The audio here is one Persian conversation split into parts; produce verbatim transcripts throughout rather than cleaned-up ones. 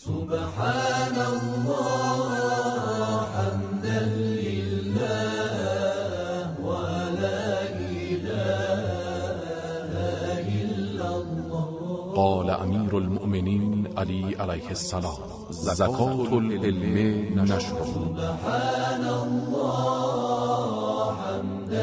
سبحان الله حمدا لله ولا إله إلا الله. قال امیر المؤمنین علی علیه السلام: زکات العلم نشر. سبحان الله حمدا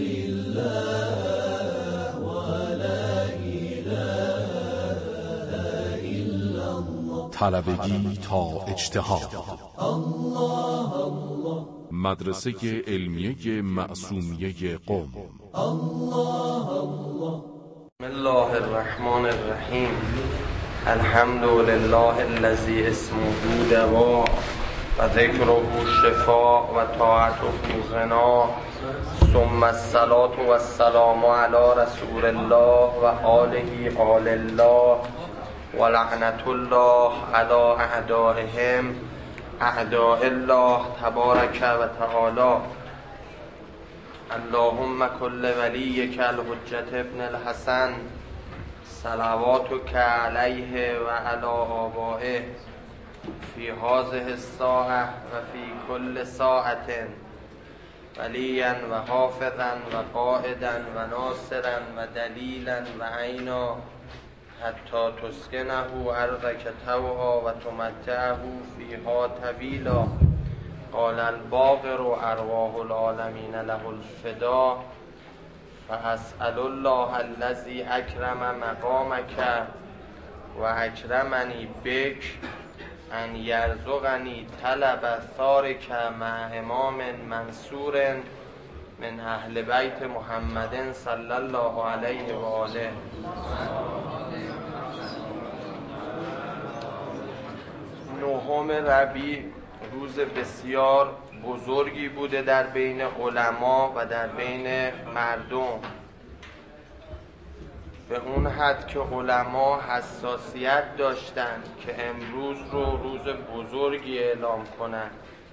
لله ولا إله إلا الله. طلبگی تا اجتهاد. الله الله. مدرسه علمیه معصومیه قم. الله الله. بسم الله الرحمن الرحیم. الحمد لله الذی اسمه دوا و ذکره شفاء و طاعته غنا، ثم الصلاة و السلام علی رسول الله و آله آل الله و لعنت الله علی اعدائهم اعداء الله تبارک و تعالی. اللهم کل ولیک الحجة ابن الحسن صلواتک علیه و علی آبائه فی هذه الساعة و فی کل ساعة ولیا و حافظا و قائدا و ناصرا و دلیلا و عینا حتی تسکنه ارضک طوعا و تمتعه فیها طویلا. قال الباقر ارواح العالمین له الفدا. فاسأل الله الذی اکرم مقامک و اکرمنی بک ان یرزقنی طلب ثارک مع امام منصور من اهل بیت محمد صلی الله علیه و آله. نهم ربیع روز بسیار بزرگی بوده در بین علما و در بین مردم، به اون حد که علما حساسیت داشتند که امروز رو روز بزرگی اعلام کنند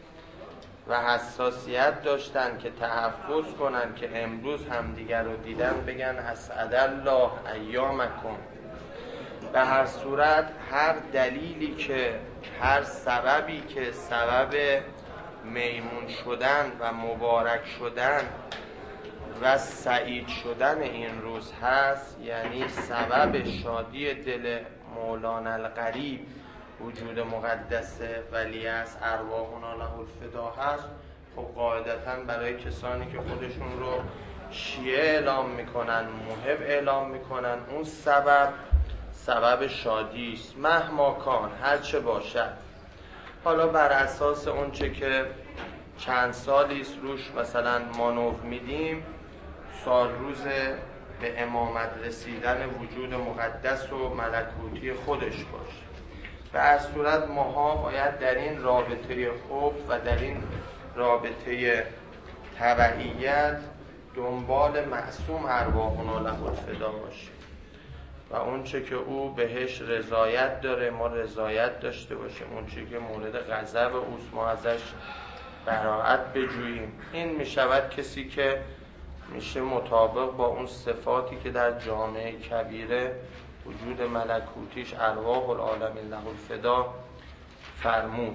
و حساسیت داشتند که تحفظ کنند که امروز همدیگر رو دیدن بگن اسعد الله ایامکم. به هر صورت هر دلیلی که هر سببی که سبب میمون شدن و مبارک شدن و سعید شدن این روز هست، یعنی سبب شادی دل مولانا الغریب وجود مقدس ولی از ارواحنا له الفدا هست، خب قاعدتا برای کسانی که خودشون رو شیعه اعلام میکنن، محب اعلام میکنن، اون سبب سبب شادی است مهما کان، هر چه باشد. حالا بر اساس اون چه که چند سالی است روش مثلا مانور میدیم، سال روز به امامت رسیدن وجود مقدس و ملکوتی خودش باشه. به هر صورت ماها باید در این رابطه حب و در این رابطه تبعیت دنبال معصوم ارواحنا له الفدا باشیم و اون چه که او بهش رضایت داره ما رضایت داشته باشیم، اون چه که مورد غضب اوست ما ازش براءت بجوییم. این میشود کسی که میشه مطابق با اون صفاتی که در جامعه کبیره وجود ملکوتیش ارواح العالمین له الفدا فرمود.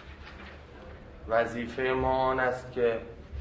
وظیفه ما آن است که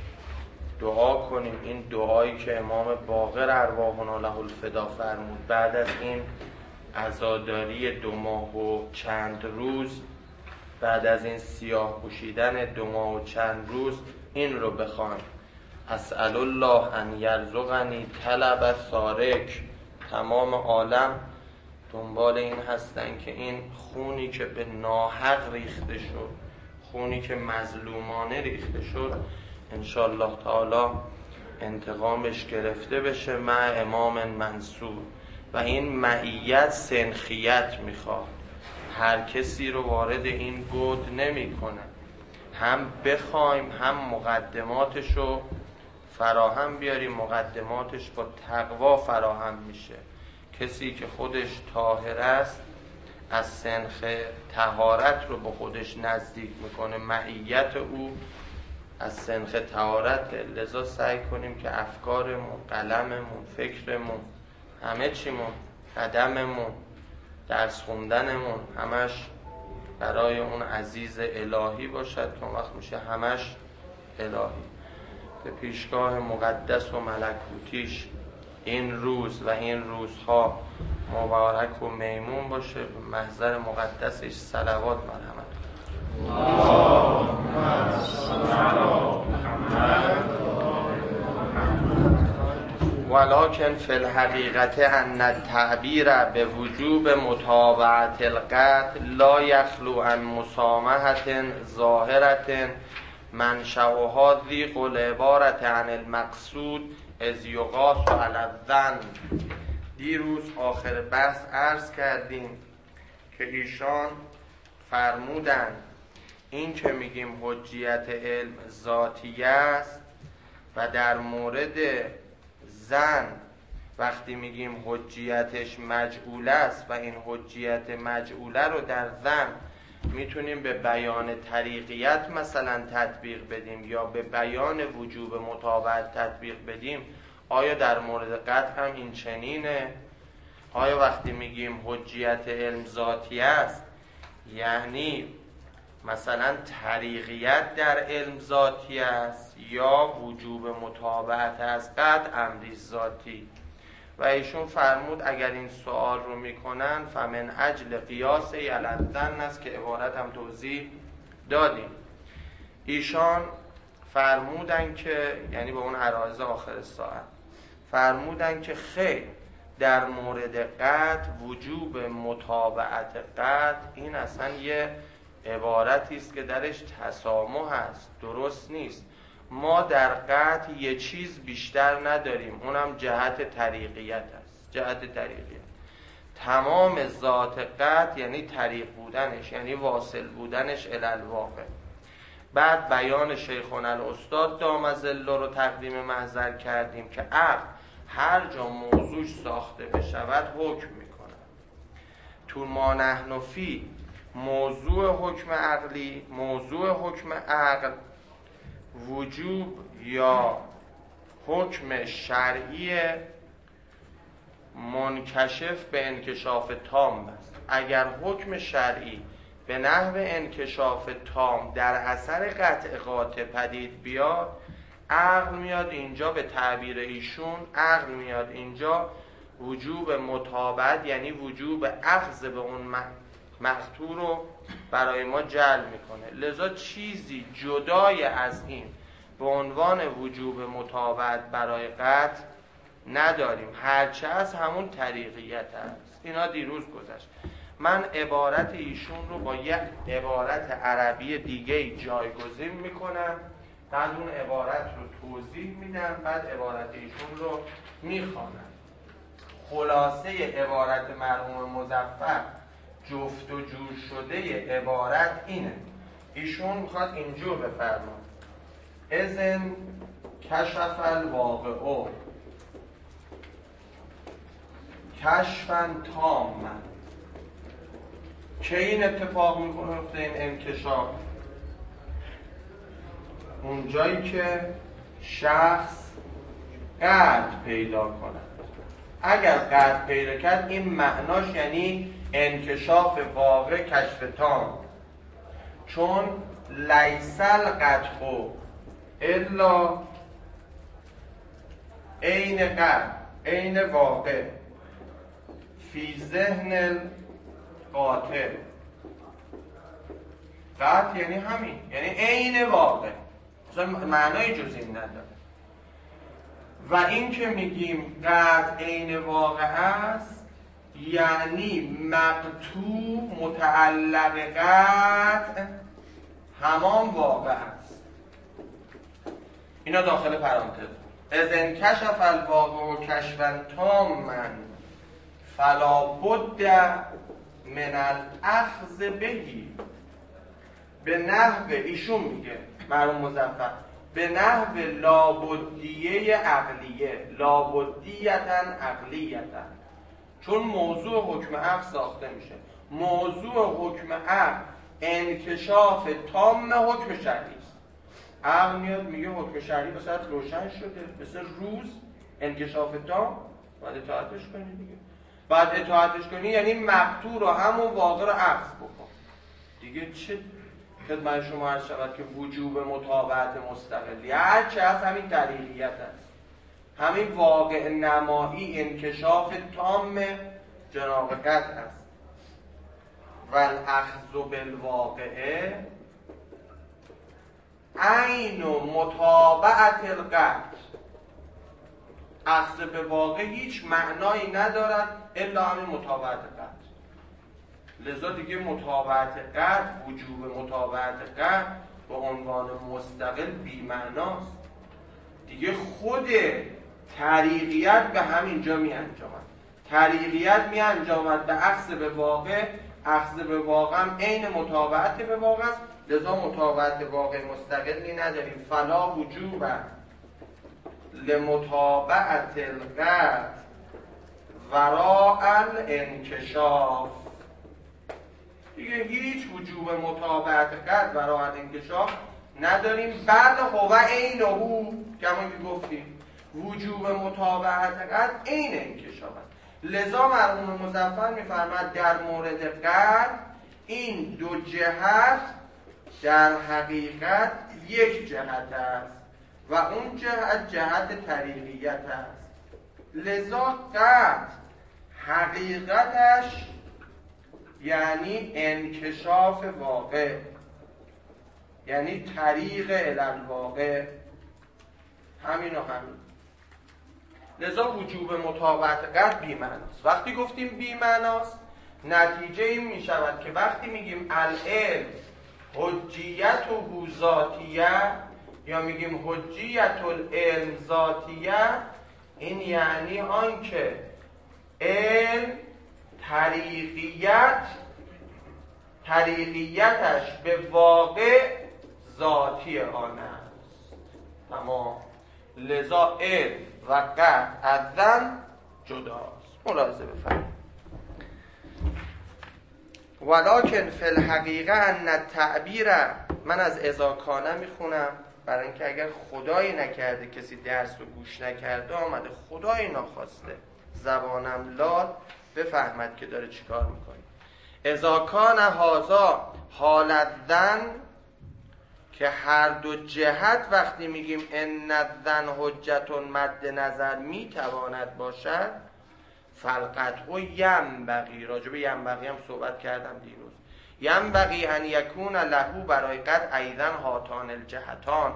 دعا کنیم این دعایی که امام باقر ارواحنا له الفدا فرمود بعد از این عزاداری دو ماه و چند روز، بعد از این سیاه پوشیدن دو ماه و چند روز این رو بخوایم: اسأل الله ان یرزقنی طلب ثارک. تمام عالم دنبال این هستن که این خونی که به ناحق ریخته شد، خونی که مظلومانه ریخته شد، انشاءالله تعالی انتقامش گرفته بشه مع امام منصور. و این معیت سنخیت میخواد، هر کسی رو وارد این بود نمی کنه، هم بخوایم هم مقدماتش رو فراهم بیاریم. مقدماتش با تقوا فراهم میشه. کسی که خودش طاهر است از سنخ طهارت رو به خودش نزدیک میکنه، معیت او از سنخ طهارت. لذا سعی کنیم که افکارمون، قلممون، فکرمون، همه چیمون، قدممون، درس خوندنمون همش برای اون عزیز الهی باشد که اون وقت میشه همش الهی. به پیشگاه مقدس و ملکوتیش این روز و این روزها مبارک و میمون باشه. به محضر مقدسش صلوات مرحمت ولکن فی الحقیقت ان التعبیر به وجوب متابعت القطع لا یخلو عن مسامحة ظاهرة منشأها ضیق العبارة عن المقصود اذ یقاس علی الظن. دیروز آخر بحث عرض کردیم که ایشان فرمودن این که میگیم حجیت علم ذاتیه است و در مورد زن وقتی میگیم حجیتش مجعوله است و این حجیت مجعوله رو در زن میتونیم به بیان طریقیت مثلا تطبیق بدیم یا به بیان وجوب متابعت تطبیق بدیم، آیا در مورد قطع هم این چنینه؟ آیا وقتی میگیم حجیت علم ذاتی است یعنی مثلا طریقیت در علم ذاتی است یا وجوب متابعت از قطع امری ذاتی؟ و ایشون فرمود اگر این سوال رو میکنن فمن اجل قیاس علی الظن است که عبارت هم توضیح دادیم. ایشان فرمودن که یعنی به اون عرایض آخر ساعت فرمودن که خیر، در مورد قطع وجوب متابعت قطع این اصلا یه عبارتی است که درش تسامح هست، درست نیست. ما در قطع یه چیز بیشتر نداریم، اونم جهت طریقیت است. جهت طریقیت تمام ذات قطع یعنی طریق بودنش، یعنی واصل بودنش الی الواقع. بعد بیان شیخنا الاستاد دام ظله رو تقدیم محضر کردیم که عقل هر جا موضوعش ساخته بشود حکم میکنه. تو ما نحن فی موضوع حکم عقلی، موضوع حکم عقل وجوب یا حکم شرعی منکشف به انکشاف تام است. اگر حکم شرعی به نحو انکشاف تام در اثر قطع قاطع پدید بیاد، عقل میاد اینجا، به تعبیر ایشون عقل میاد اینجا وجوب متابعت یعنی وجوب اخذ به اون مقطوع رو برای ما جلب میکنه. لذا چیزی جدای از این به عنوان وجوب متابعت برای قطع نداریم، هرچه از همون طریقیت است. اینا دیروز گذشت. من عبارت ایشون رو با یک عبارت عربی دیگه جایگزین میکنم، بعد اون عبارت رو توضیح میدم، بعد عبارت ایشون رو میخوانم. خلاصه عبارت مرحوم مظفر جفت و جور شده عبارت اینه. ایشون میخواد اینجور بفرماد اذن کشف الواقع کشفا تاما. که این اتفاق میکنه این انکشاف؟ اون جایی که شخص قطع پیدا کنه. اگر قطع پیدا کرد این معناش یعنی انکشاف واقع، کشف تام. چون لیس القطع الا عین قطع، عین واقع فی ذهن القاطع. قطع یعنی همین، یعنی عین واقع، اصلا معنای جز این نداره. و این که میگیم قطع عین واقع است یعنی مقطوع متعلق قطع همان واقع است. اینا داخل پرانتز. از انکشف الواقع کشفا تاما فلا بد من الاخذ بهی. به نحو ایشون میگه مرحوم مظفر به نحو لابدیه عقلیه، لابدیتن عقلیتن. چون موضوع حکم عقل ساخته میشه. موضوع حکم عقل انکشاف تام حکم شرعی است. عقل میاد میگه حکم شرعی بسید روشن شده، مثل روز انکشاف تام، باید اطاعتش کنی دیگه. بعد اطاعتش کنی یعنی مقطوع رو همون واقع رو اخذ بکن دیگه. دیگه چه خدمت شما عرض شود که وجوب متابعت مستقلی هر چه هست همین دلیلیت است، همین واقع نمایی انکشاف تام جناب قطع است. و الاخذ بالواقعه عین متابعت القطع. اخذ به واقع هیچ معنایی ندارد الا همین متابعت قطع. لذا دیگه متابعت قطع، وجوب متابعت قطع به عنوان مستقل بی‌معناست. دیگه خود طریقیت به همین جا می انجامد. طریقیت می انجامد به اخذ به واقع، اخذ به واقع هم عین متابعت به واقع است. لذا متابعت واقع مستقلی نداریم. فلا وجوب لمتابعت القطع وراء الانکشاف. دیگه هیچ وجوب متابعت قطع وراء الانکشاف نداریم. بل هو عینه، که همون که گفتیم وجوب متابعت قطع عین انکشاف است. لذا مرحوم مظفر می‌فرماید در مورد قطع این دو جهت در حقیقت یک جهت است و اون جهت جهت طریقیت است. لذا قطع حقیقتش یعنی انکشاف واقع، یعنی طریق الالواقع، همین و همین. لذا وجوب متابعت قطع بی‌معناست. وقتی گفتیم بی‌معناست نتیجه این می شود که وقتی میگیم العلم حجیت و ذاتیه یا میگیم حجیت العلم ذاتیه، این یعنی آن که علم طریقیت طریقیتش به واقع ذاتی آن است. تمام. لذا علم و قطع اذن جداست. ملاحظه بفرمایید. ولکن فی الحقیقه ان التعبیر، من از اذا کان میخونم برای اینکه اگر خدایی نکرده کسی درس رو گوش نکرده آمده خدایی ناخواسته زبانم لال بفهمد که داره چیکار میکنه. اذا کان هذا حالت ظن، که هر دو جهت وقتی میگیم ان الظن حجت مد نظر میتواند باشد، فالقطع ینبغی، راجع به ینبغی هم صحبت کردم دیروز، ینبغی ان یکون له برای قطع ایضا هاتان الجهتان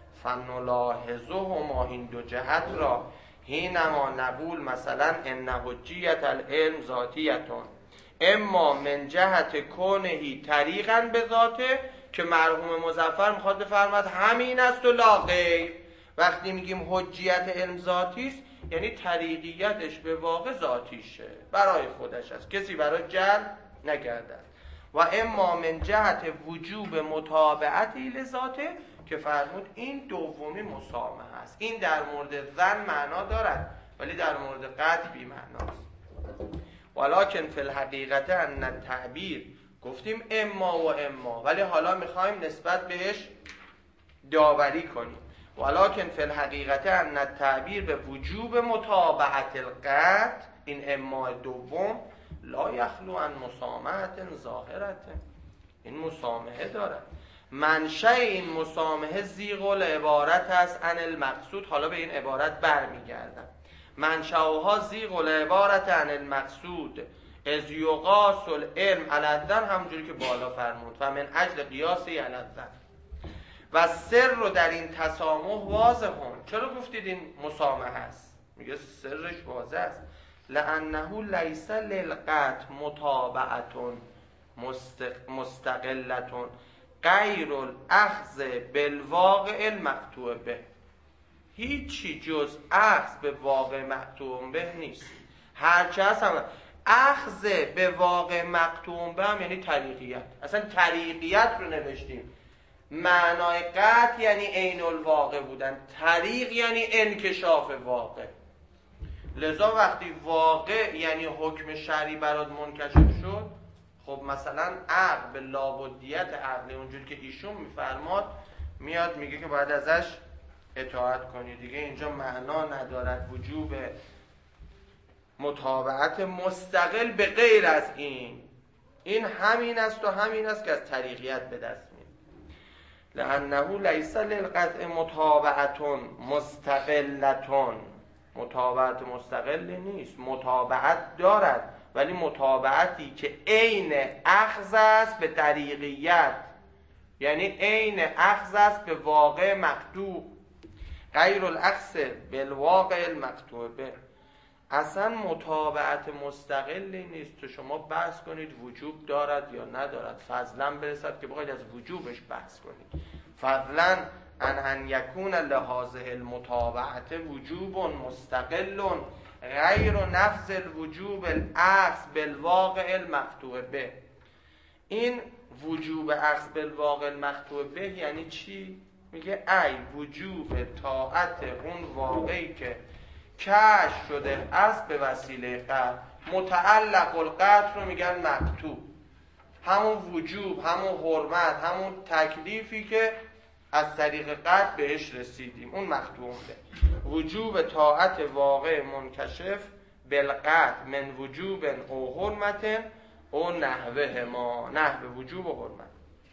فنلاحظهما، این دو جهت را حینما نقول مثلا ان حجیت العلم ذاتیتون اما من جهت کونهی طریقا به ذاته، که مرحوم مظفر میخواد بفرماد همین است و لا غیر. وقتی میگیم حجیت علم ذاتی است یعنی طریقیتش به واقع ذاتیشه، برای خودش است، کسی برای جعل نکرده. و اما من جهت وجوب متابعتی لذاته، که فرمود این دومی مسامحه است. این در مورد ظن معنا دارد ولی در مورد قطع بی معناست. ولکن فی الحقیقت ان التعبیر، گفتیم اما و اما ولی حالا میخوایم نسبت بهش داوری کنیم. ولکن فی الحقیقت ان التعبیر به وجوب متابعت القطع، این اما دوم، لا یخلو عن مسامحه ظاهرة، این مسامحه دارد. منشأ این مسامحه زیغ العبارت است عن المقصود. حالا به این عبارت برمیگردم. منشأها زیغ العبارت عن المقصود از یقاس العلم علی الظن، همونجوری که بالا فرمود و من اجل قیاسی علی الظن. و سر رو در این تسامح واضحون. چرا گفتید این مسامحه است؟ میگه سرش واضح است. لانه لیس للقطع متابعتون مستقلتون غیر الاخذ بالواقع المقطوع به. هیچی جز اخذ به واقع مقطوع به نیست. هرچه هست هم اخذ به واقع مقطوع به هم یعنی طریقیت. اصلا طریقیت رو نوشتیم. معنای قطع یعنی عین الواقع بودن، طریق یعنی انکشاف واقع. لذا وقتی واقع یعنی حکم شرعی برات منکشف شد، خب مثلا عقل به لابدیت عقلی اونجوری که ایشون میفرماد میاد میگه که باید ازش اطاعت کنی. دیگه اینجا معنا ندارد وجوب متابعت مستقل به غیر از این. این همین است و همین است که از طریقیت به دست میاد. لانه لیس للقطع متابعتون مستقلتون، متابعت مستقلی نیست، متابعت دارد ولی متابعتی که عین اخذ است به طریقیت، یعنی عین اخذ است به واقع مقطوع، غیر الاخذ بالواقع المقطوع به. اصلا متابعت مستقلی نیست تو شما بحث کنید وجوب دارد یا ندارد، فضلا برسد که بخواید از وجوبش بحث کنید. فضلا ان ان یکون لهذه المتابعت وجوب مستقل غیر نفس الوجوب الاخذ بالواقع المقطوع به. این وجوب اخذ بالواقع المقطوع به یعنی چی؟ میگه ای وجوب طاعت اون واقعی که کشف شده از به وسیله قطع. متعلق القطع رو میگن مقطوع، همون وجوب، همون حرمت، همون تکلیفی که از طریق قطع بهش رسیدیم اون مقطوع ده. وجوب طاعت واقع منکشف بالقطع من وجوب او حرمت او نحوه ما، نحوه وجوب و حرمت.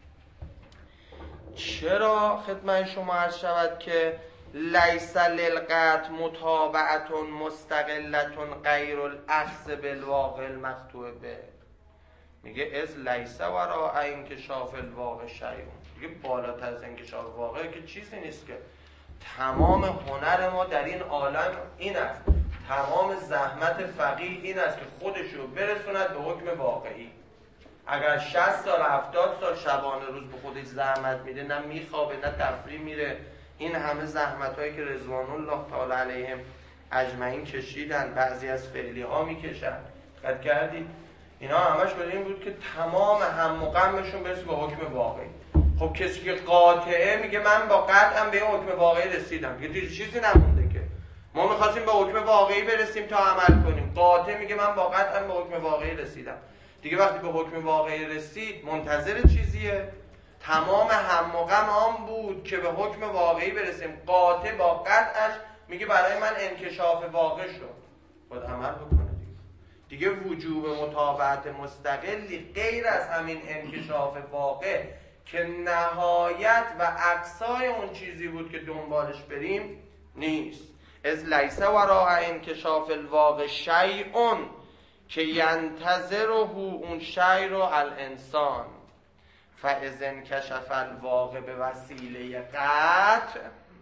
چرا خدمت شما عرض شود که لیس للقطع متابعتون مستقلتون غیر الاخذ بالواقع المقطوع به؟ میگه از لیس وراء انکشاف الواقع شیء. میگه بالاتر از انکشاف واقع که چیزی نیست که تمام هنر ما در این عالم این است، تمام زحمت فقیه این است که خودشو برسوند به حکم واقعی. اگر شصت سال هفتاد سال شبانه روز به خودش زحمت میده، نه میخوابه نه تفریح میره، این همه زحمت هایی که رضوان الله تعالی علیهم اجمعین کشیدن، بعضی از فعلی ها میکشن، دقت کردید اینا همش برای این بود که تمام هم و غمشون برسه به حکم واقعی. خب کسی که قاطعه میگه من با قطعم به حکم واقعی رسیدم، دیگه دیگه چیزی نمونده که ما میخواستیم به حکم واقعی برسیم تا عمل کنیم. قاطع میگه من با قطعم به حکم واقعی رسیدم، دیگه وقتی به حکم واقعی رسید منتظر چیزیه؟ تمام هم و غم آن بود که به حکم واقعی برسیم. قاطع با قطعش میگه برای من انکشاف واقع شد، باید عمل بکنه دیگه. دیگه وجوب متابعت مستقلی غیر از همین انکشاف واقع که نهایت و اقصای اون چیزی بود که دنبالش بریم نیست. از لیس وراء انکشاف الواقع شیء که ینتظره اون شیء رو الانسان فاذا انکشف الواقع به وسیله قطع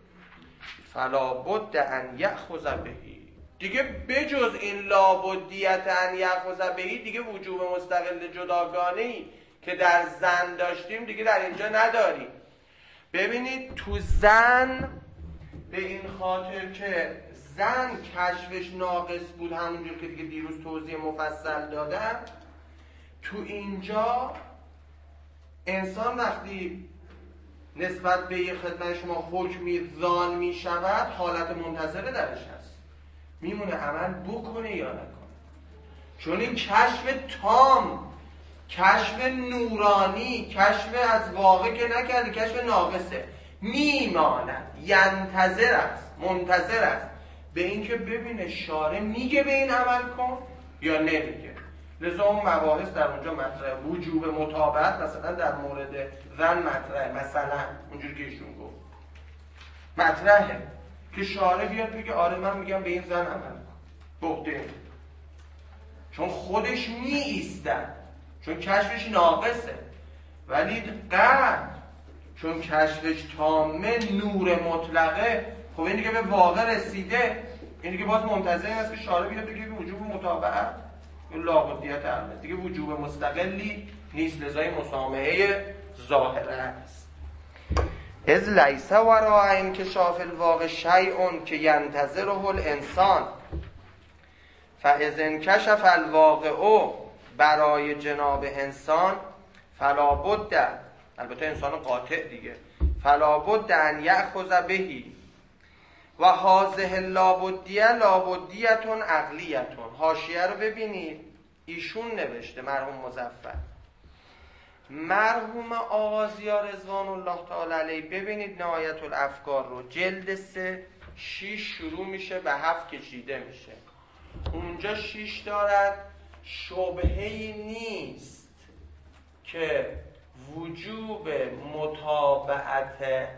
فلا بد ان یأخذ بهی. دیگه بجز این لابدیت ان یأخذ بهی دیگه وجوب مستقل جداگانه‌ای که در زن داشتیم دیگه در اینجا نداریم. ببینید تو زن به این خاطر که زن کشفش ناقص بود، همونجور که دیگه دیروز توضیح مفصل دادم، تو اینجا انسان وقتی نسبت به یه خدمت شما حکمی ظان می شود حالت منتظره درش هست، میمونه عمل بکنه یا نکنه. چون این کشف تام، کشف نورانی، کشف از واقع که نکرده، کشف ناقصه، میماند، ینتظر است، منتظر است به اینکه ببینه شارع میگه به این عمل کن یا نمیگه. لذا اون مباحث در اونجا مطرحه. وجوب متابعت مثلا در مورد زن مطرحه، مثلا اونجوری که ایشون گفت مطرحه که شارع بیاد بگه آره من میگم به این زن عمل کن، بخته، چون خودش می ایستد، چون کشفش ناقصه. ولی قد چون کشفش تامه، نور مطلقه، خب این دیگه به واقع رسیده، این دیگه باز منتظر این است که شارع بیاد بگه وجوب متابعت این لابدیت عمله، دیگه وجوب مستقلی نیست، لذای مسامحه ظاهره است. از لیس وراء انکشاف الواقع شیء که ینتظره الانسان فاذا انکشف الواقع برای جناب انسان فلا بد، البته انسان قاطع دیگه، فلا بد ان یأخذ بهی و هذه اللابدیه لابدیتون عقلیتون. حاشیه رو ببینید، ایشون نوشته مرحوم مظفر، مرحوم آغازیا رضوان الله تعالی علیه. ببینید نهایت الافکار رو، جلد سه شیش شروع میشه به هفت کشیده میشه. اونجا شیش دارد، شبهه‌ای نیست که وجوب متابعت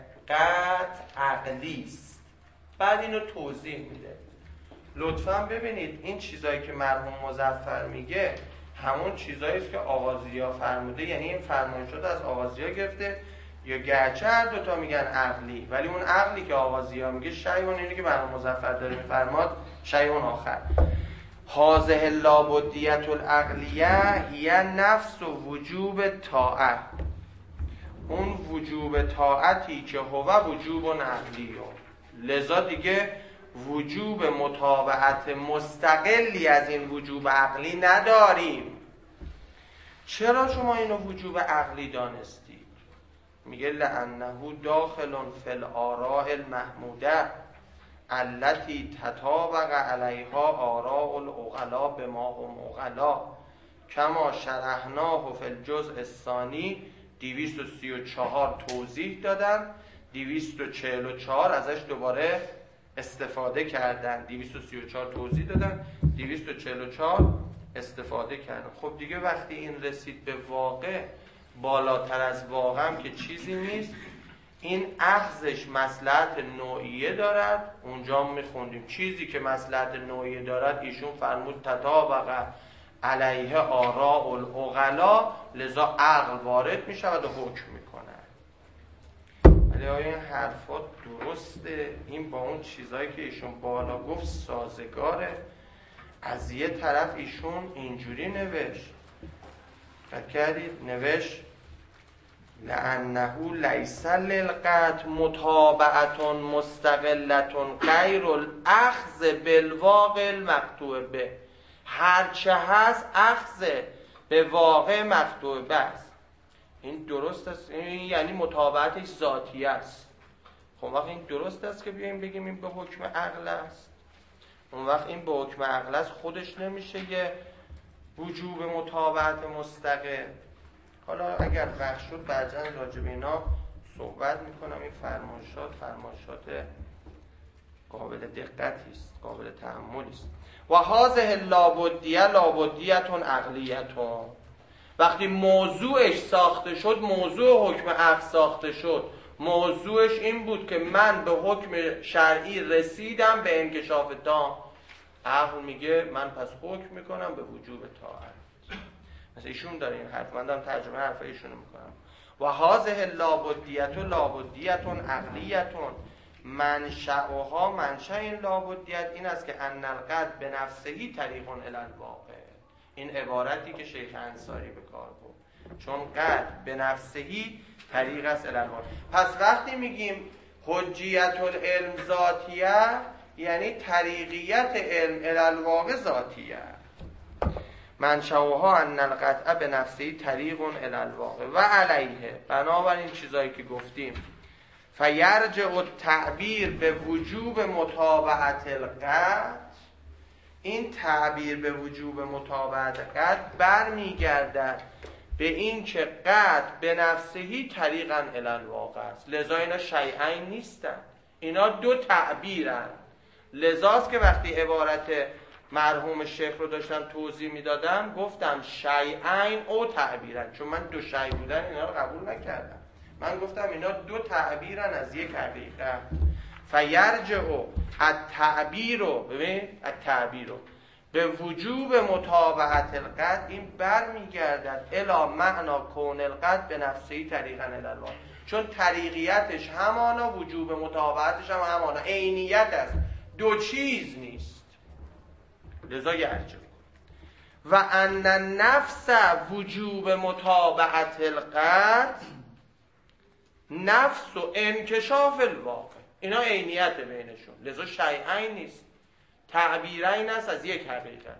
قطع عقلی است. بعد اینو توضیح میده. لطفاً ببینید این چیزایی که مرحوم مظفر میگه همون چیزایی است که آغازی‌ها فرموده، یعنی این فرمایشات از آغازی‌ها گرفته، یا گرچه هر دوتا میگن عقلی، ولی اون عقلی که آغازی‌ها میگه شیء، اینی که مرحوم مظفر داره میفرماد شیء آخر. هذه اللابدیة العقلیه هی نفس و وجوب طاعت، اون وجوب طاعتی که هو وجوب عقلیه، لذا دیگه وجوب متابعت مستقلی از این وجوب عقلی نداریم. چرا شما اینو وجوب عقلی دانستید؟ میگه لانه داخل فی الآراء المحموده التي تطابق علیها آراء العقلاء بما هم عقلاء کما شرحناه فی الجزء الثانی. دویست و سی و چهار توضیح دادن، دویست و چهل و چهار ازش دوباره استفاده کردن، دویست و سی و چهار توضیح دادن، دویست و چهل و چهار استفاده کردن. خب دیگه وقتی این رسید به واقع، بالاتر از واقع هم که چیزی نیست، این اخذش مصلحت نوعیه دارد. اونجا میخوندیم چیزی که مصلحت نوعیه دارد ایشون فرمود تطابق علیه آراء العقلاء، لذا عقل وارد میشود و حکم میکنه. ولی آیا این حرفات درسته؟ این با اون چیزایی که ایشون بالا گفت سازگاره؟ از یه طرف ایشون اینجوری نوشت، فکر کردید نوشت لانه لیس للقطع متابعت مستقلت غیر الاخذ بالواقع المقطوع به. هرچه هست اخذ به واقع مقطوع به است. این درست است؟ این یعنی متابعتش ذاتی است. خب وقت این درست است که بیاییم بگیم این به حکم عقل است؟ اون وقت این به حکم عقل است خودش نمیشه یه وجوب متابعت مستقل. حالا اگر وقت شد بعداً راجع به اینا صحبت میکنم. این فرمایشات فرمایشات قابل دقتی است، قابل تأملی است. و هذه اللابدیه لابدیه عقلیه. وقتی موضوعش ساخته شد، موضوع حکم عقل ساخته شد، موضوعش این بود که من به حکم شرعی رسیدم به انکشاف تام. عقل میگه من پس حکم میکنم به وجوب طاعت. مثلا ایشون داره این حرف، من دارم ترجمه حرف ایشونو میکنم. و هذه اللابدیه لابدیه عقلیه. منشأها، منشأ این لابدیت این است که ان القطع به نفسهی طریق الی الواقع. این عبارتی که شیخ انصاری به کار برد، چون قطع به نفسهی طریق است الی الواقع. پس وقتی میگیم حجیت العلم ذاتیه، یعنی طریقیت علم الی الواقع ذاتیه. منشأها ان القطع به نفسهی طریق الی الواقع و علیه. بنابراین چیزایی که گفتیم فیرجع التعبیر به وجوب متابعت القطع، این تعبیر به وجوب متابعت قطع برمیگردد به این که قطع به نفسهی طریقاً الی الواقع است. لذا اینا شیئین نیستن، اینا دو تعبیرن. لذاست که وقتی عبارت مرحوم شیخ رو داشتم توضیح میدادم گفتم شیئین او تعبیرن، چون من دو شیء بودن اینا رو قبول نکردم. من گفتم اینا دو تعبیرن از یک حقیقت. فیرجع التعبیر رو، ببین التعبیر رو به وجوب متابعت القطع، این برمیگردد الی معنا کون القطع به نفسهی طریقاً الی الواقع، چون طریقیتش همانا، وجوب متابعتش هم همانا، عینیت است، دو چیز نیست. لذا یرجع و ان النفس وجوب متابعت القطع نفس و انکشاف الواقع، اینا عینیت بینشون، لذا شیئین نیست، تعبیرین است از یک حقیقت.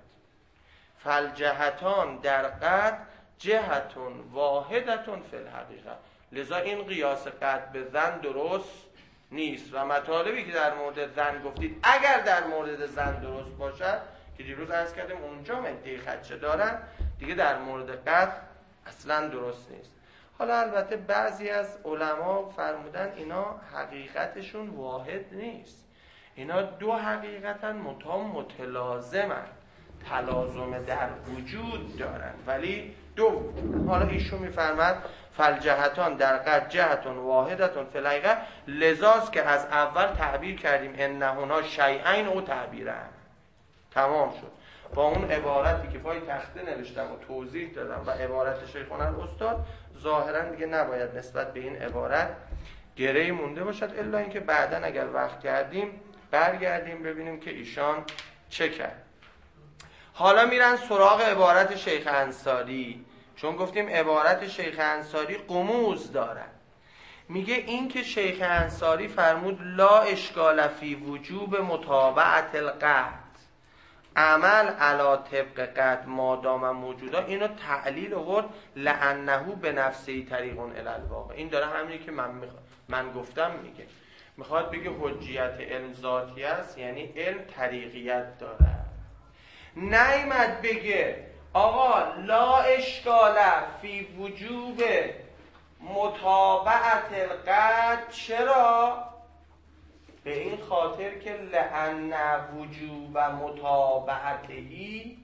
فالجهتان در قطع جهتون واحدتون فی الحقیقه. لذا این قیاس قطع به ظن درست نیست و مطالبی که در مورد ظن گفتید اگر در مورد ظن درست باشد، که دیروز عرض کردیم اونجا مدعی خدشه دارن، دیگه در مورد قطع اصلا درست نیست. حالا البته بعضی از علما فرمودن اینا حقیقتشون واحد نیست، اینا دو حقیقتن متا متلازمن، تلازم در وجود دارن ولی دو حالا ایشون میفرماد فالجهتان در قد جهتون واحدتون فی الحقیقه، لذاست که از اول تعبیر کردیم انهما شیئین او تعبیرن. تمام شد. با اون عبارتی که پای تخته نوشتم و توضیح دادم و عبارت شیخنا الاستاد، ظاهرا دیگه نباید نسبت به این عبارت گره‌ای مونده باشد، الا اینکه بعداً اگر وقت کردیم برگردیم ببینیم که ایشان چه کرد. حالا میرن سراغ عبارت شیخ انصاری، چون گفتیم عبارت شیخ انصاری غموض دارد. میگه این که شیخ انصاری فرمود لا اشکال فی وجوب متابعت القطع، عمل علا طبق قطع مادام موجودا، اینو تعلیل آورد لانه به نفسه طریق الی الواقع. این داره همینی که من میخوا... من گفتم میگه، میخواد بگه حجیت علم ذاتی است، یعنی علم طریقیت داره. نیامد بگه آقا لا اشکال فی وجوب متابعت القطع، چرا؟ به این خاطر که لأن وجوب متابعتهی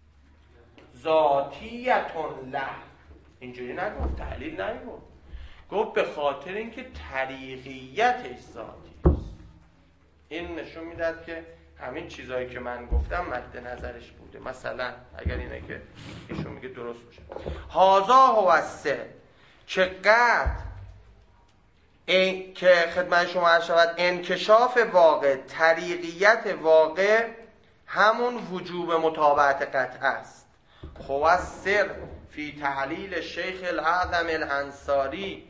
ذاتیتون له. اینجوری نگفت، تحلیل نگفت، گفت به خاطر اینکه طریقیتش ذاتی است. این نشون میداد که همین چیزایی که من گفتم مد نظرش بوده. مثلا اگر اینه که ایشون میگه درست باشه، هازا هو السه که قطع این که خدمت شما عرض شود انکشاف واقع، طریقیت واقع همون وجوب متابعت قطع است. هو سر فی تحلیل شیخ الاعظم الانصاری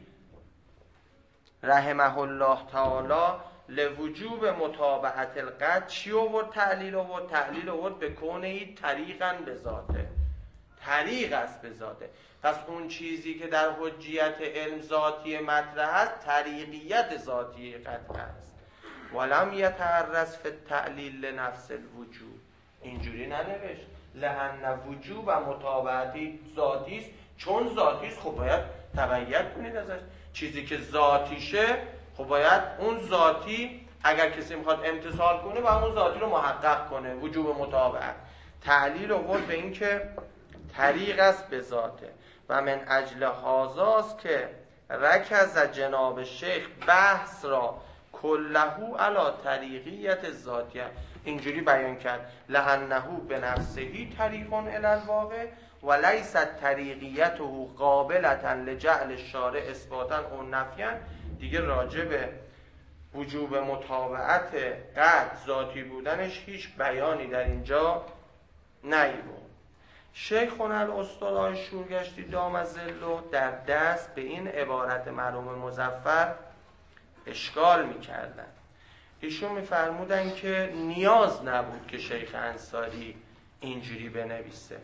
رحمه الله تعالی لوجوب متابعت القطع. چی آورد تحلیل آورد؟ تحلیل آورد به کونه طریقاً به ذاته، طریق است به ذاته. پس اون چیزی که در حجیت علم ذاتی مطرح است طریقیت ذاتی قطع است. ولم یتعرض فی التعلیل لنفس الوجوب، اینجوری ننوشت لأن وجوب و متابعتی ذاتی است. چون ذاتی است خب باید تبعیت کنید ازش. چیزی که ذاتیشه خب باید اون ذاتی، اگر کسی میخواد امتثال کنه باید اون ذاتی رو محقق کنه، وجوب متابعت. تعلیل آورد به این که طریق است به ذاته. و من اجل هازاست که رکز جناب شیخ بحث را کلهو علی طریقیت ذاتیه، اینجوری بیان کرد لأنه به نفسهی طریق الی الواقع و لیست طریقیته قابلتا لجعل الشارع اثباتا او نفیا. دیگه راجع به وجوب متابعت قطع ذاتی بودنش هیچ بیانی در اینجا نیامد. شیخنا الاستاد آقای شورگشتی دام ظله در دست به این عبارت مرحوم مظفر اشکال میکردن. ایشون میفرمودن که نیاز نبود که شیخ انصاری اینجوری بنویسه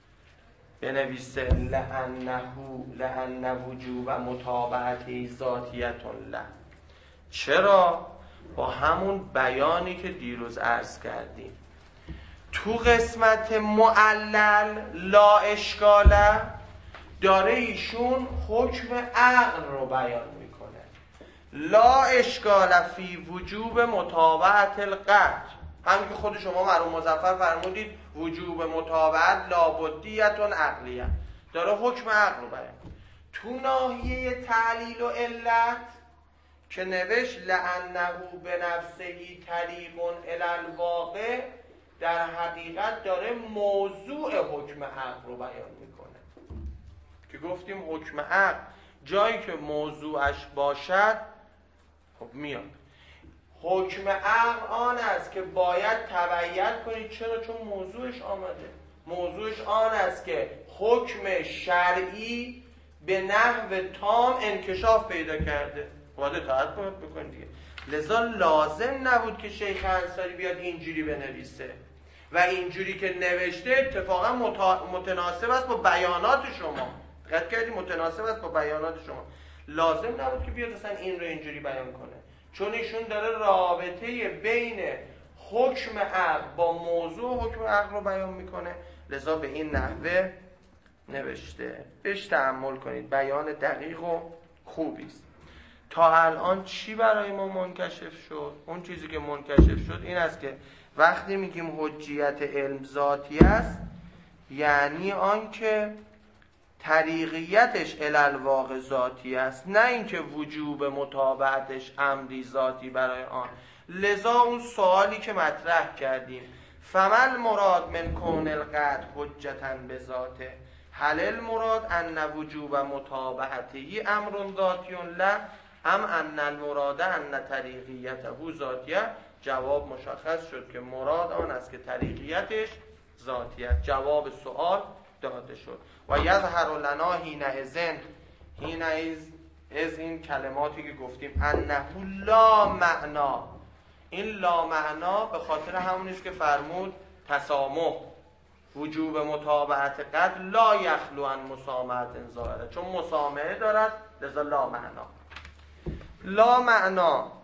بنویسه لأنه لأن وجوب متابعت ذاتیتون له. چرا؟ با همون بیانی که دیروز عرض کردیم تو قسمت معلل لا اشکاله داره ایشون حکم عقل رو بیان میکنه. لا اشکال فی وجوب متابعت القطع، همین که خود شما مرحوم مظفر فرمودید وجوب متابعت لابدیتون عقلیه، داره حکم عقل رو بیان. تو ناحیه تعلیل و علت که نوشت لأنه به نفسهی طریق الی الواقع، در حقیقت داره موضوع حکم عقل رو بیان میکنه که گفتیم حکم عقل جایی که موضوعش باشد خب میاد. حکم عقل آن است که باید تبعیت کنید. چرا؟ چون موضوعش آمده. موضوعش آن است که حکم شرعی به نحو تام انکشاف پیدا کرده، باید اطاعت بکنید دیگه. لذا لازم نبود که شیخ انصاری بیاد اینجوری بنویسه و اینجوری که نوشته اتفاقا متناسب است با بیانات شما. دقت کردید؟ متناسب است با بیانات شما. لازم نبود که بیاد اصلا این رو اینجوری بیان کنه، چون ایشون داره رابطه بین حکم عقل با موضوع حکم عقل رو بیان میکنه، لذا به این نحوه نوشته. بهش تأمل کنید، بیان دقیق و خوبی است. تا الان چی برای ما منکشف شد؟ اون چیزی که منکشف شد این است که وقتی میگیم حجیت علم ذاتی است، یعنی آن که طریقیتش الالواقع ذاتی است، نه اینکه وجوب متابعتش امری ذاتی برای آن. لذا اون سوالی که مطرح کردیم فمل مراد من کون القطع حجتاً بذاته، هل المراد ان وجوب متابعته امر ذاتی له ام ان المراد ان طریقیته ذاتیه؟ جواب مشخص شد که مراد آن است که طریقیتش ذاتی است. جواب سوال داده شد. و یظهر لنا حینئذ، حینئذ از این کلماتی که گفتیم انه لا معنا، این لا معنا به خاطر همونیست که فرمود تسامح، وجوب متابعت قد لا یخلو عن مسامحت ظاهره، چون مسامحه دارد لذا لا معنا. لا معنا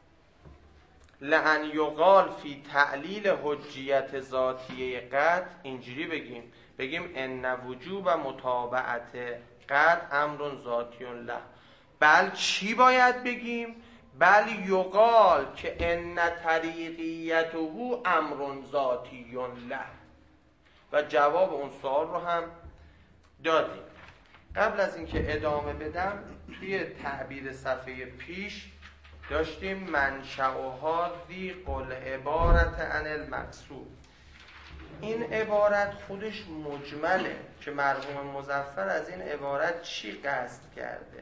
لأن یقال فی تعلیل حجیت ذاتیه قد، اینجوری بگیم بگیم ان وجوب متابعت قد امر ذاتی له. بل چی باید بگیم؟ بل یقال که ان طریقیته امر ذاتی له. و جواب اون سوال رو هم دادیم. قبل از اینکه ادامه بدم توی تعبیر صفحه پیش داشتیم منشأها ذی قل عبارت عن المقصود. این عبارت خودش مجمله که مرحوم مظفر از این عبارت چی قصد کرده.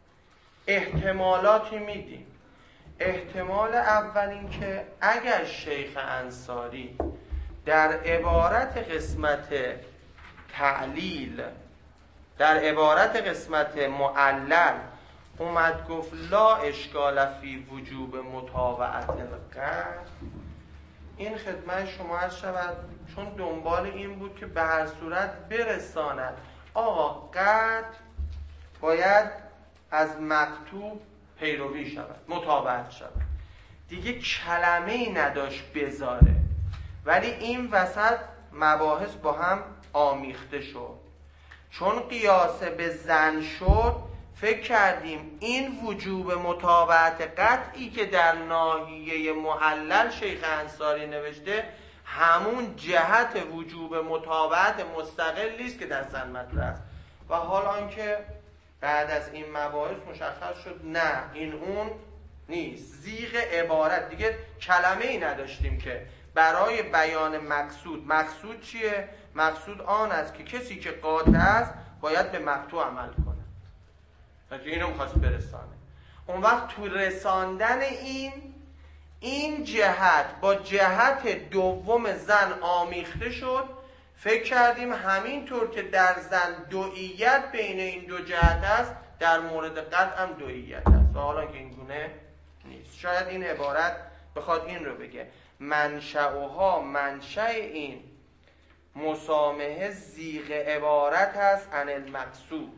احتمالاتی میدیم. احتمال اول این که اگر شیخ انصاری در عبارت قسمت تعلیل، در عبارت قسمت معلل اومد گفت لا اشکال فی وجوب متابعت القد، این خدمت شما عرض شود چون دنبال این بود که به هر صورت برساند آقا قد باید از مکتوب پیروی شود، متابعت شود. دیگه کلمه ای نداشت بذاره، ولی این وسط مباحث با هم آمیخته شد. چون قیاس به زن شد فکر کردیم این وجوب متابعت قطعی که در ناحیه معلل شیخ انصاری نوشته همون جهت وجوب متابعت مستقلی است که در زن مطرح است. و حال آنکه بعد از این مباحث مشخص شد نه این اون نیست. زیغ عبارت دیگه کلمه ای نداشتیم که برای بیان مقصود. مقصود چیه؟ مقصود آن است که کسی که قاطع است باید به مقطوع عمل کنه. که اینو می‌خواست برسانه. اون وقت تو رساندن این این جهت با جهت دوم زن آمیخته شد. فکر کردیم همینطور که در زن دوئیت بین این دو جهت است در مورد قطع هم دوئیت است. و حالا که این گونه نیست. شاید این عبارت بخواد این رو بگه منشأها، منشأ این مسامحه زیغ عبارت هست عن المقصود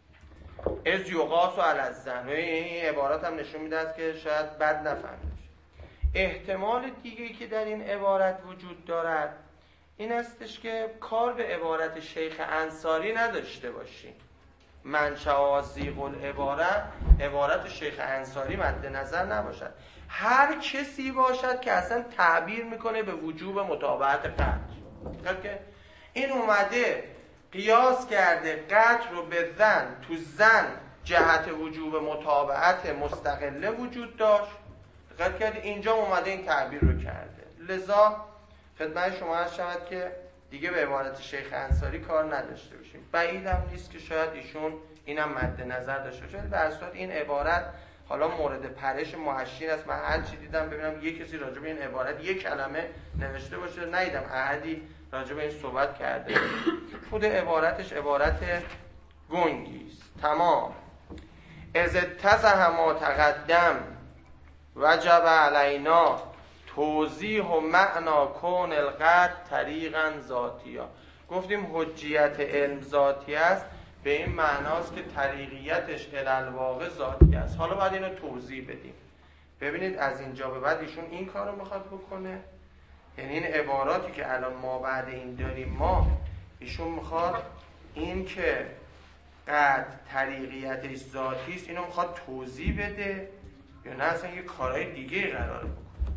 از یقاس و علی الظن. این عبارت هم نشون میده است که شاید بد نفهمیش. احتمال دیگه‌ای که در این عبارت وجود دارد این استش که کار به عبارت شیخ انصاری نداشته باشیم. منشأ زیغ العبارت عبارت شیخ انصاری مد نظر نباشد، هر کسی باشد که اصلا تعبیر میکنه به وجوب متابعت قطع. که این اومده قیاس کرده قطع رو به زن، تو زن جهت وجوب متابعت مستقله وجود داشت. دقت کرد اینجا اومده این تعبیر رو کرده. لذا خدمت شما عرض شود که دیگه به عبارت شیخ انصاری کار نداشته باشیم. بعیدم نیست که شاید ایشون اینم مد نظر داشته باشه. در اصل این عبارت حالا مورد پرش محشین است. من هر چی دیدم ببینم یک کسی راجع به این عبارت یک کلمه نوشته باشه، ندیدم احدی راجع به این صحبت کرده. خود عبارتش عبارت گنگی است. تمام. از اتضح ما تقدم وجب علینا توضیح و معنا کون القطع طریقا ذاتیا. گفتیم حجیت علم ذاتی است، به این معناست که طریقیتش الالواقع ذاتی است. حالا باید اینو توضیح بدیم. ببینید از اینجا به بعد ایشون این کارو میخواد بکنه، یعنی این عباراتی که الان ما بعد این داریم ما ایشون میخواد این که قطع طریقیتش ذاتی است اینو میخواد توضیح بده یا نه اصلا یه کارهای دیگه قراره بکنه.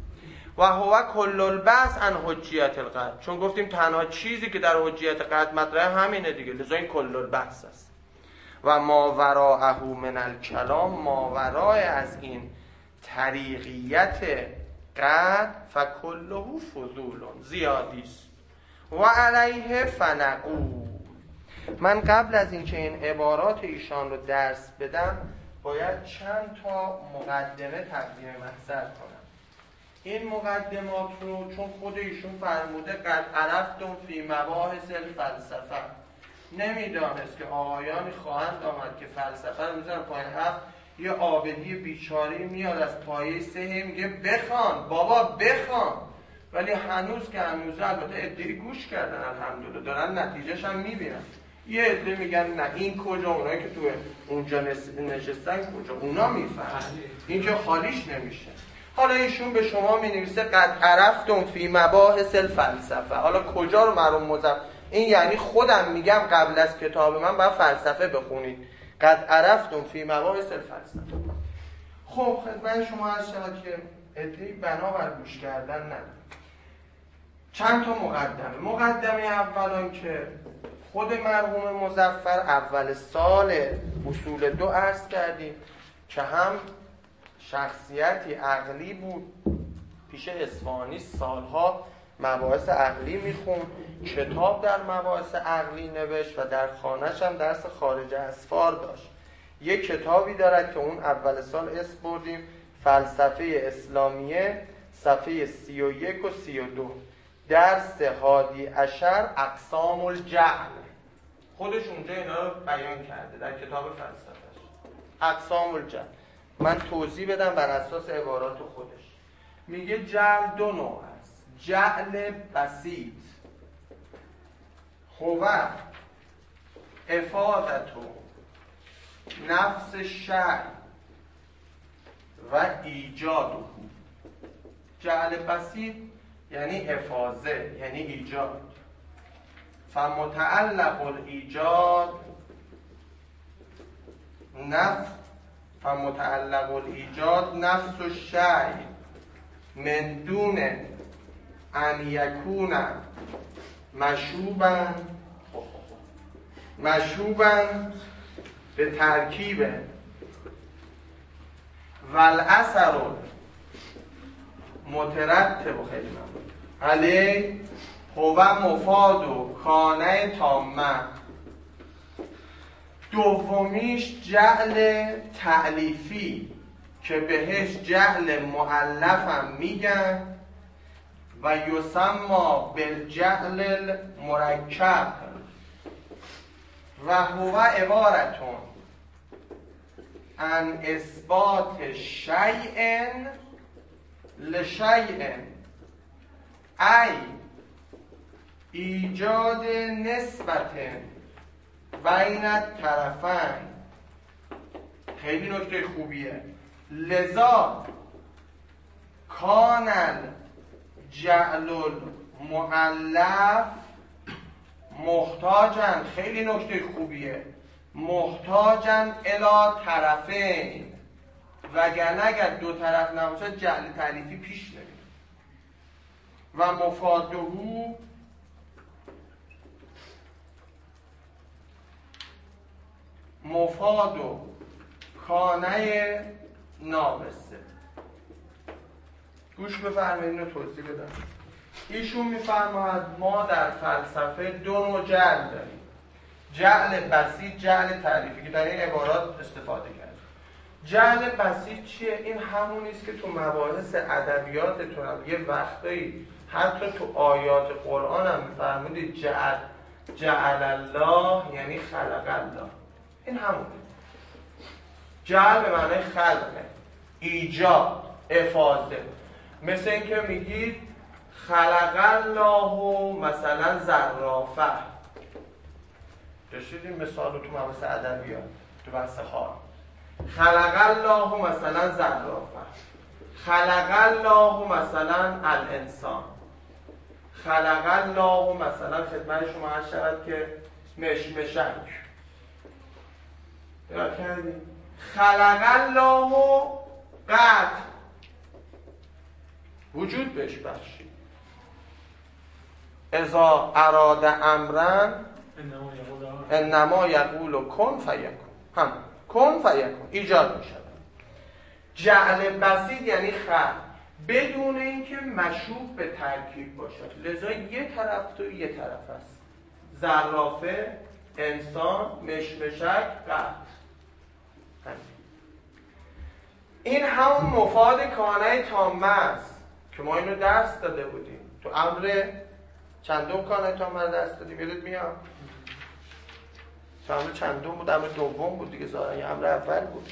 و هو کل البحث عن حجیت القطع، چون گفتیم تنها چیزی که در حجیت قطع مطرحه همینه دیگه، لذا این کل البحث است. و ما وراءه من الکلام، ما ورای از این طریقیت قطع فکله فضول، زیادی است. و علیه فنقول، من قبل از اینکه این عبارات ایشان رو درس بدم باید چند تا مقدمه تقدیم محضر کنم. این مقدمات رو چون خود ایشون فرموده قد عرفتم فی مباحث الفلسفه، نمیدانست که آقایانی خواهند آمد که فلسفه رو میذارن پایین هفت، یه عابدی بیچاری میاد از پایه سه میگه بخوان بابا بخوان، ولی هنوز که هنوز البته ادعی گوش کردن الحمدلله دارن نتیجهش هم میبینن. یه عده میگن نه این کجا، اونایی که تو اونجا نشستن کجا، اونا میفهمن، این که خالیش نمیشه. حالا ایشون به شما مینویسه قد عرفتم فی مباحث الفلسفه، حالا کجا رو معلوم مضاف، این یعنی خودم میگم قبل از کتاب من باید فلسفه بخونید. قد عرفتم فی مباحث الفلسفه. خب خدمت شما عرض شود که عده‌ای بنابر گوش کردن نداره. چند تا مقدمه. مقدمه اولان که خود مرحوم مظفر اول سال اصول دو عرض کردیم که هم شخصیتی عقلی بود، پیش اصفهانی سالها مباحث عقلی میخون، کتاب در مباحث عقلی نوشت و در خانه‌ش هم درس خارج اسفار داشت. یک کتابی دارد که اون اول سال اسم بردیم فلسفه اسلامیه، صفحه سی و یک و سی و دو، درس هادی عشر اقسام الجعل، خودش اونجا اینا رو بیان کرده در کتاب فلسفهش. اقسام الجعل من توضیح بدم بر اساس عبارات خودش. میگه جعل دو نوع است، جعل بسیط هو افادت نفس شیء و ایجاد. جعل بسیط یعنی افاضه، یعنی ایجاد. فمتعلق الایجاد نفس فمتعلق الایجاد نفس الشیء من دون ان یکون مشوبا مشوبا به ترکیب والاثر مترتب خیلی ممنون علی هو مفاد و کانه تامه. دومیش جعل تألیفی که بهش جعل مؤلف هم میگن و یسمى بالجعل المرکب و هو عبارتون عن اثبات شیء لشیء ای ایجاد نسبت بین الطرفین. خیلی نکته خوبیه. لذا کان الجعل المؤلف محتاجن، خیلی نکته خوبیه، محتاجن الی طرفین، وگرنه اگر دو طرف نباشه جعل تألیفی پیش نمیره. و مفادهو مفاد و کانه ناقصه. گوش بفرمایید اینو توضیح بدم. ایشون میفرماید ما در فلسفه دو نوع جعل داریم، جعل بسیط، جعل تعریفی، که در این عبارات استفاده کرد. جعل بسیط چیه؟ این همونی است که تو مباحث ادبیاتتون هم یه وقتایی حتی تو آیات قرآن هم میفرمودید جعل جعل الله یعنی خلق الله. این همونه. جعل به معنی خلقه، ایجاد، افاضه. مثل این که میگید خلق الله مثلا زرافه. داشتید این مثال رو تو مباحث ادبیات تو بحث خار. خلق الله مثلا زرافه، خلق الله مثلا الانسان، خلق الله مثلا خدمت شما عرض شود که مشمشک. یاد کردید؟ خلق الله قطع وجود بهش بخشید. اذا اراد امرا انما یقول کن فیکون، هم کن فیکون ایجاد می شود. جعل بسیط یعنی خلق بدون اینکه مشوب به ترکیب باشد، لذا یه طرف تو یه طرف است. زرافه، انسان، مشمشک، قط. این همون مفاد کانه تامه است که ما اینو درس داده بودیم تو امر چندم کانه تامه رو درس دادیم، یادت میاد؟ تو امر چندم بود؟ امر دوم بود دیگه، ظاهرا امر اول بود.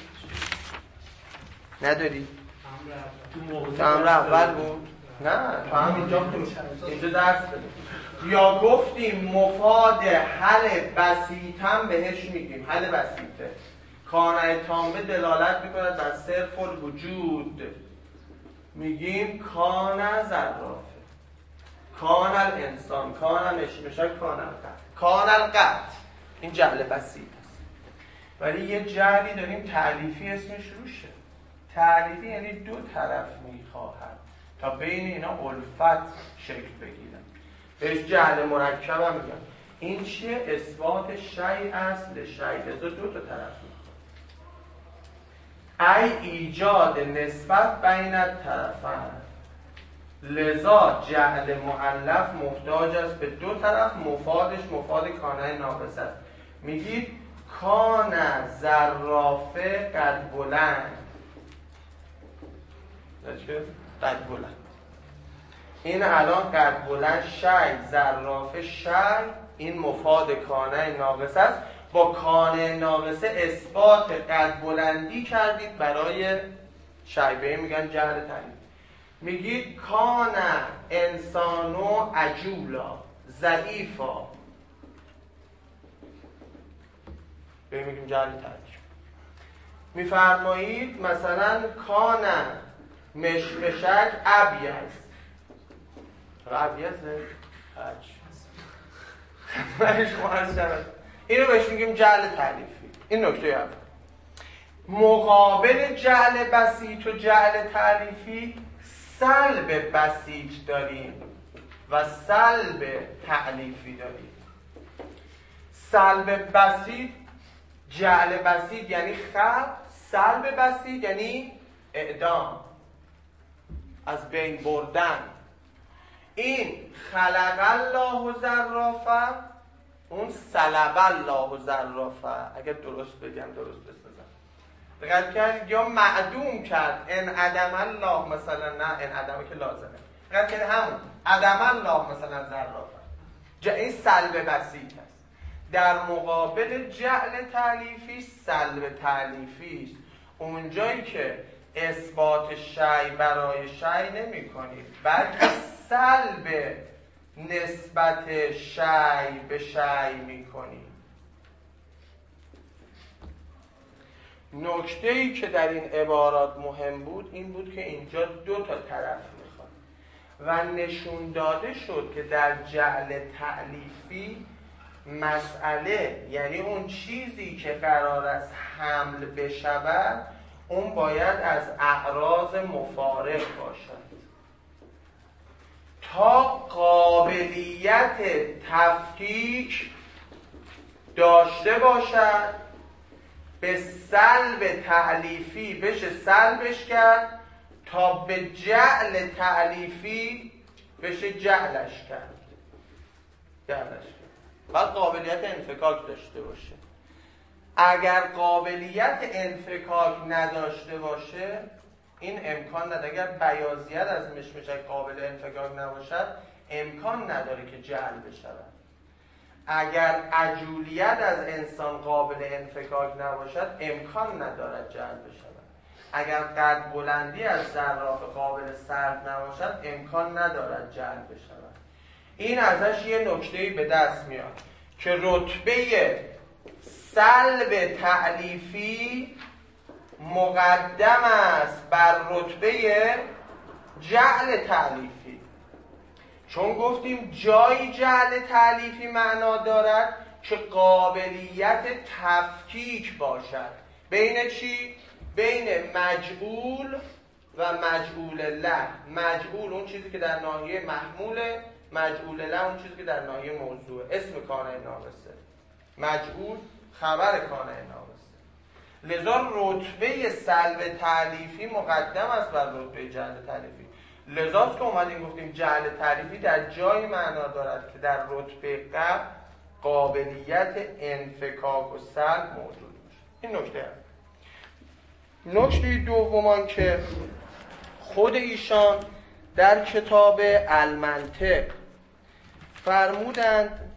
نداری؟ تو امر اول بود؟ نه تو هم اینجا اینجا درس دادیم. یا گفتیم مفاد حل بسیطم بهش میگیم، حل بسیطه کانه تامه دلالت میکنه بر صرف الوجود، میگیم کان زرافه، کان الانسان، کان مشمشک، کان القط، کان القط. این جعل بسیط است. ولی یه جعلی داریم تعلیفی اسمش روشه. تعلیفی یعنی دو طرف میخواهد تا بین اینا الفت شکل بگیرن، بهش جعل مرکب هم میگن. این چیه؟ اثبات شیء است لشیء، لذا دو تا طرف میخواد. ای ایجاد نسبت بین الطرفین، لذا جعل مؤلف محتاج است به دو طرف. مفادش مفاد کانه ناقص است. میگید کان زرافه قد بلند، قد بلند. این الان قد بلند شی، زرافه شی، این مفاد کانه ناقص است. با کانه ناقصه اثبات قد بلندی کردید برای شی، به این میگن جعل تعلیف. میگید کان انسانو عجولا، ضعیفا، به این میگیم جعل تعلیف. میفرمایید مثلا کان مشمشک ابیض، ابیضه اینو بهش میگیم جعل تعلیفی. این نکته اول. مقابل جعل بسیط و جعل تعلیفی سلب بسیط داریم و سلب تعلیفی داریم. سلب بسیط، جعل بسیط یعنی خلق، سلب بسیط یعنی اعدام، از بین بردن. این خلق الله زرافه، اون سلب الله زرافه. اگر درست بگم درست بسازم، دقت کرد؟ یا معدوم کرد، ان عدم الله مثلا، نه ان عدمه که لازمه، دقت کرد؟ همون عدم الله مثلا زرافه. این سلب بسیط است. در مقابل جعل تعلیفی سلب تعلیفی است. اونجایی که اثبات شیء برای شیء نمی کنید، بلکه سلب نسبت شیء به شیء می کنید. نکته‌ای که در این عبارات مهم بود این بود که اینجا دو تا طرف میخواد و نشون داده شد که در جعل تعلیفی مسئله، یعنی اون چیزی که قرار است حمل بشود، اون باید از اعراض مفارق باشد تا قابلیت تفکیک داشته باشد، به سلب تعلیفی بشه سلبش کرد، تا به جعل تعلیفی بشه جعلش کرد جعلش کرد. باید قابلیت انفکاک داشته باشه. اگر قابلیت انفکاک نداشته باشه این امکان نداره. اگر بیاضیت از مشمشک قابل انفکاک نباشد امکان نداره که جعل بشود. اگر عجولیت از انسان قابل انفکاک نباشد امکان ندارد جعل بشود. اگر قد بلندی از زرافه قابل سلب نباشد امکان ندارد جعل بشود. این ازش یه نکته‌ای به دست میاد که رتبه سلب تعلیفی مقدم است بر رتبه جعل تعلیفی. چون گفتیم جای جعل تعلیفی معنا دارد که قابلیت تفکیک باشد. بین چی؟ بین مجعول و مجعول له. مجعول اون چیزی که در ناحیه محموله، مجعول له اون چیزی که در ناحیه موضوعه. اسم کانه ناقصه، مجعول خبر کانه ناقصه. لذا رتبه سلب تعلیفی مقدم است بر رتبه جعل تعلیفی. لذاست که اومدیم گفتیم جعل تعلیفی در جای معنا دارد که در رتبه قبل قابلیت انفکاک و سلب موجود باشه. این نکته هست. نکته دومان که خود ایشان در کتاب المنطق فرمودند،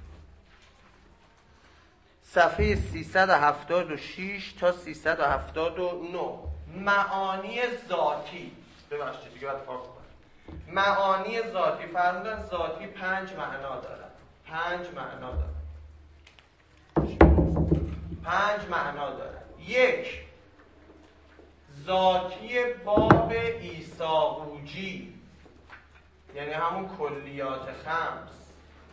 صفحه سیصد و هفتاد و شش تا سیصد و هفتاد و نه، معانی ذاتی، ببخشید دیگه باید پاک کنم، معانی ذاتی فرمودن ذاتی پنج معنا دارد. پنج معنا دارد. پنج معنا دارد. یک، ذاتی باب ایساقوجی، یعنی همون کلیات خمس.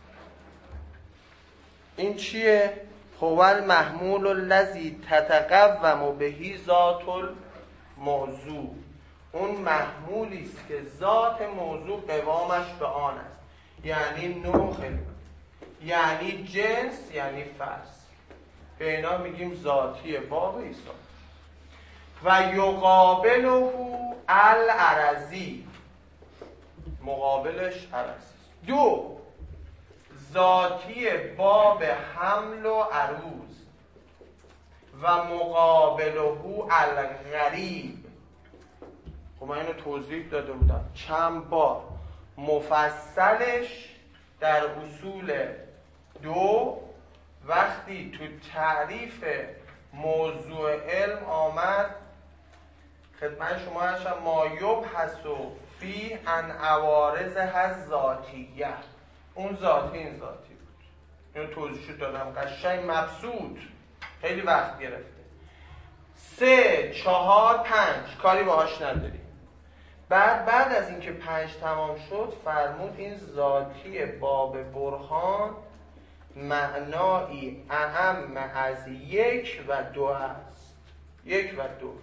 این چیه؟ هو المحمول الذی تتقوم بهی ذات الموضوع. اون محمولی است که ذات موضوع قوامش به آن است، یعنی نوع خلقت، یعنی جنس، یعنی فصل. به اینا میگیم ذاتی باب ایسا. و یقابله العرضی، مقابلش عرضی. دو، ذاتی باب حمل و عروض و مقابله الغریب. خب من اینو توضیح داده بودم چند بار. مفصلش در اصول دو وقتی تو تعریف موضوع علم آمد خدمت شما هستم، ما یبحث فی عن عوارضها ذاتیه. اون ذاتی این ذاتی بود. اینو توضیح دادم قشنگ مبسوط، خیلی وقت گرفته. سه، چهار، پنج کاری باهاش نداریم. بعد بعد از اینکه پنج تمام شد فرمود این ذاتی باب برهان معنایی اهم از یک و دو است. یک و دو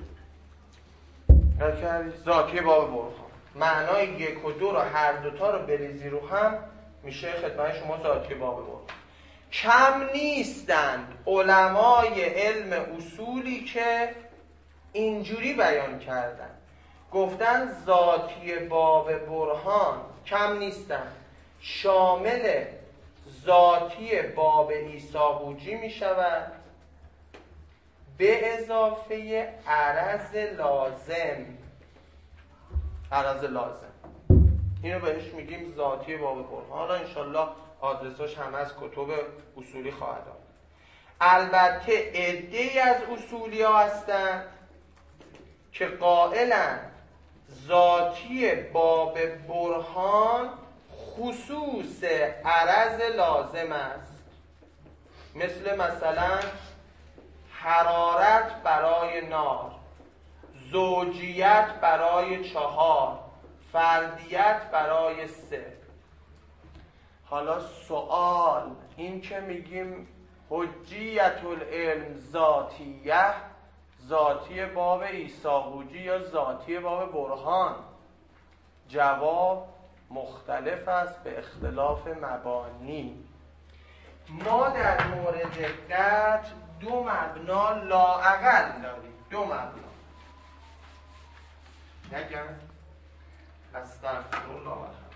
ذاتی باب برهان، معنای یک و دو رو هر دوتا رو بریزی رو هم میشه خدمت شما ذاتی باب برهان. کم نیستند علمای علم اصولی که اینجوری بیان کردن، گفتن ذاتی باب برهان کم نیستند، شامل ذاتی باب ایساقوجی می شود به اضافه عرض لازم. عرض لازم اینو بهش میگیم ذاتی باب برهان. حالا انشالله آدرساش هم از کتب اصولی خواهد آمد. البته عده‌ای از اصولی ها هستند که قائلند ذاتی باب برهان خصوص عرض لازم است. مثل مثلا حرارت برای نار، زوجیت برای چهار، فردیت برای سه. حالا سوال این که میگیم حجیت العلم ذاتیه، ذاتی باب ایساقوجی یا ذاتی باب برهان، جواب مختلف است به اختلاف مبانی. ما در مورد قطع دو مبنا لااقل داریم. دو مبنا نگم استغفرالله.